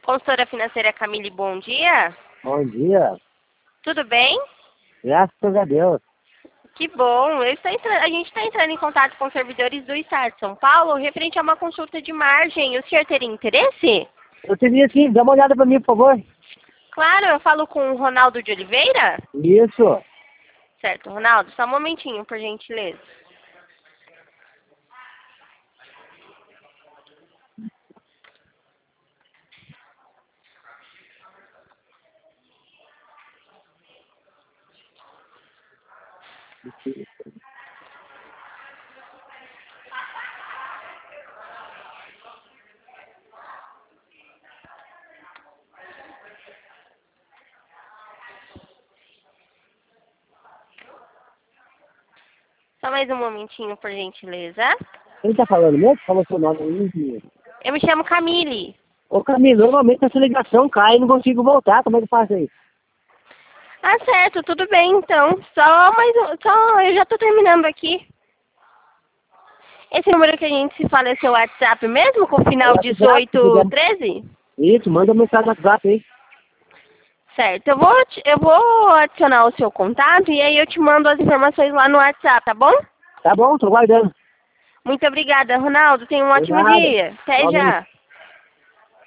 Consultora financeira Camille, bom dia. Bom dia. Tudo bem? Graças a Deus. Que bom. A gente está entrando em contato com servidores do Estado de São Paulo referente a uma consulta de margem. O senhor teria interesse? Eu teria sim, dá uma olhada para mim, por favor. Claro, eu falo com o Ronaldo de Oliveira. Isso. Certo, Ronaldo, só um momentinho, por gentileza. Só mais um momentinho, por gentileza. Quem tá falando mesmo? Falou seu nome aí. Eu me chamo Camille. Ô Camilo, normalmente essa ligação cai e não consigo voltar. Como é que faz aí? Ah, certo, tudo bem, então. Eu já tô terminando aqui. Esse número que a gente se fala é seu WhatsApp mesmo, com o final WhatsApp, se quiser. 1813? Isso, manda mensagem no WhatsApp aí. Certo, eu vou adicionar o seu contato e aí eu te mando as informações lá no WhatsApp, tá bom? Tá bom, tô guardando. Muito obrigada, Ronaldo. Tenha um De ótimo nada. dia. Até Igualmente. já.